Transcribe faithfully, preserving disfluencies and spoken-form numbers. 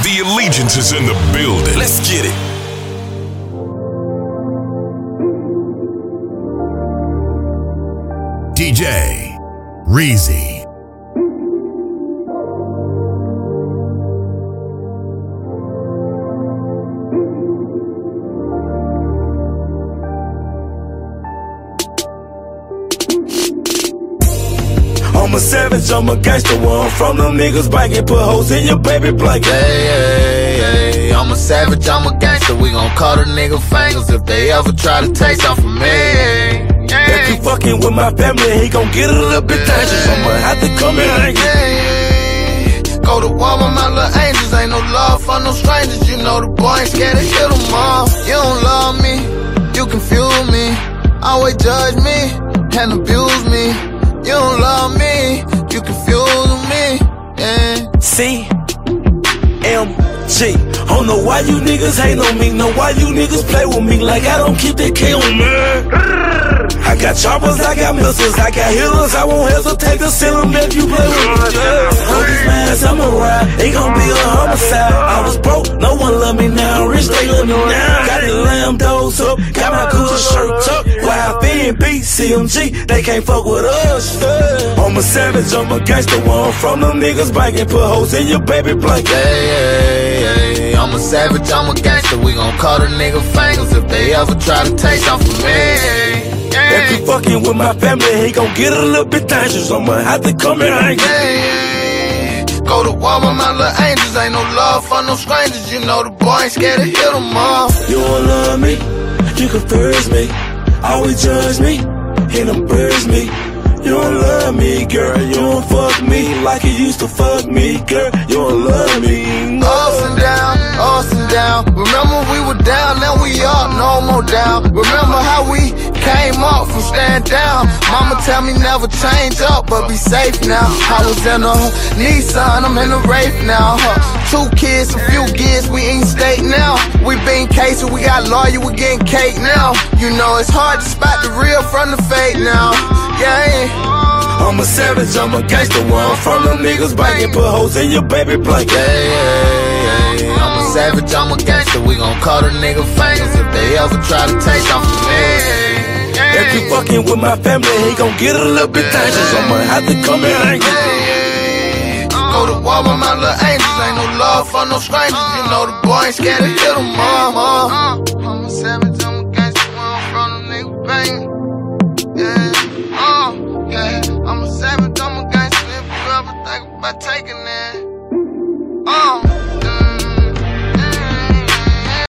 The Allegiance is in the building. Let's get it. D J Reezy. I'm a savage, I'm a gangster, where I'm from, them niggas biking, put hoes in your baby blanket. Hey, hey, hey, I'm a savage, I'm a gangster, we gon' call the nigga fingers if they ever try to take something from me. If you fucking with my family, he gon' get a little bit dangerous, I'ma have to come in and get. Go to war with my little angels, ain't no love for no strangers, you know the boy ain't scared to hit them all. You don't love me, you confuse me, always judge me, and abuse me. You don't love me, you confuse me, yeah. C M G. I don't know why you niggas hate on me, know why you niggas play with me like I don't keep that K on me. I got choppers, I got missiles, I got healers, I won't hesitate to send them if you play with me. Yeah. On these mans, I'm a ride, it gon' be a homicide. I was broke, no one love me now, rich, they love me now. Got the lamb doors up, got my Gucci shirt up. Y F N B, C M G, they can't fuck with us. Yeah. I'm a savage, I'm a gangster, where I'm from, them niggas biking, put hoes in your baby blanket. Hey, hey, hey, I'm a savage, I'm a gangster, we gon' call the nigga fingers if they ever try to take something from me. If you fucking with my family, he gon' get a little bit dangerous, I'ma have to come in and get. Go to war with my little angels, ain't no love for no strangers, you know the boy ain't scared to hit them all. You don't love me, you confuse me, always judge me, and embarrass me. You don't love me, girl, you don't fuck me like you used to fuck me, girl, you don't love me. No. Ups and down, ups and down. Remember we were down, now we up, no more down. Remember how we came up from stand down. Mama tell me never change up, but be safe now. I was in a Nissan, I'm in a Wraith now. Huh. Two kids, a few gears, we ain't state now. We been casing, we got lawyer, we getting cake now. You know it's hard to spot the real from the fake now. Yeah. I'm a savage, I'm a gangster, where I'm from, them niggas biking, put hoes in your baby blanket. Hey, hey, hey, I'm a savage, I'm a gangster, we gon' call the nigga fingers if they ever try to take something from me. If you fucking with my family, he gon' get a little bit dangerous, I'ma have to come in and get. Go to war with my little angels, ain't no love for no strangers, you know the boy ain't scared to hit them all. I'm a savage, I'm a gangster, where I'm from, them nigga bangin'.